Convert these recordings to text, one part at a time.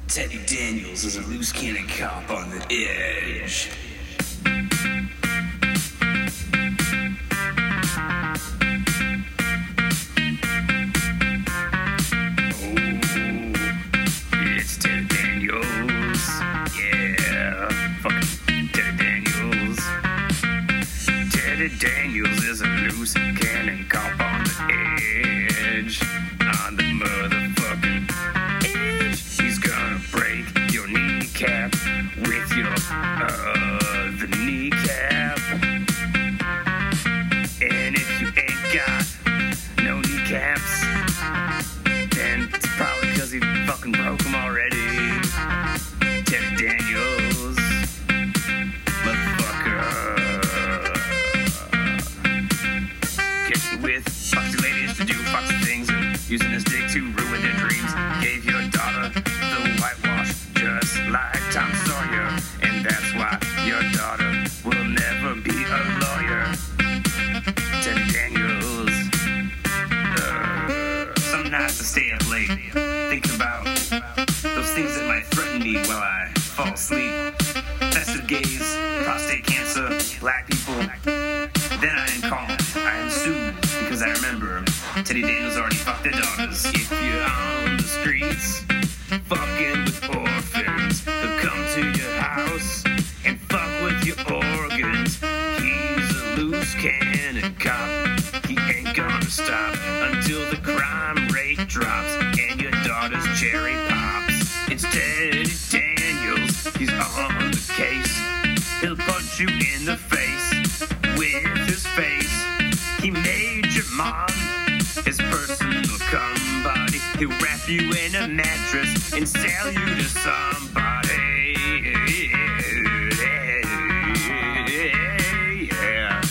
Teddy Daniels is a loose cannon cop on the edge. It's Teddy Daniels. Yeah, fucking Teddy Daniels. Teddy Daniels is a loose cannon cop on the edge. On the motherfucking edge. He's gonna break your kneecap with your other kneecap. And if you ain't got no kneecaps, then it's probably because he fucking broke them already. Teddy Daniels, motherfucker. Getting with foxy ladies to do foxy things and using his dick to ruin their dreams. Gave your daughter the whitewash just like Tom Sawyer, and that's why your daughter will never be a lawyer. Teddy Daniels. Some nights I stay up late thinking about those things that might threaten me while I fall asleep. Festive gays, prostate cancer, black people. Then I am calm, I am soothed, because I remember Teddy Daniels already fucked their daughters. If you're on the streets, fucking with orphans, he'll come to your house and fuck with your organs. He's a loose cannon cop, he ain't gonna stop until the crime rate drops and your daughter's cherry pops. It's Teddy Daniels, he's on the case. He'll punch you in the face with his face. He made your mom his personal cum buddy. He'll wrap you in a mattress and sell you to somebody. Yeah.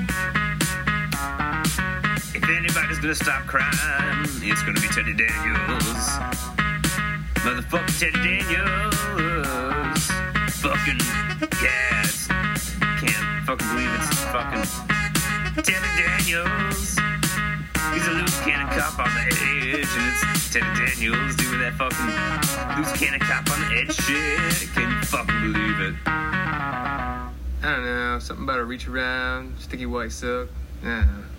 If anybody's gonna stop crime, it's gonna be Teddy Daniels. Motherfucking Teddy Daniels. Fucking cats. Can't fucking believe it's fucking Teddy Daniels. He's a loose cannon cop on the edge, and it's Teddy Daniels doing that fucking loose cannon cop on the edge shit. Can you fucking believe it? I don't know, something about a reach around, sticky white silk. I don't know.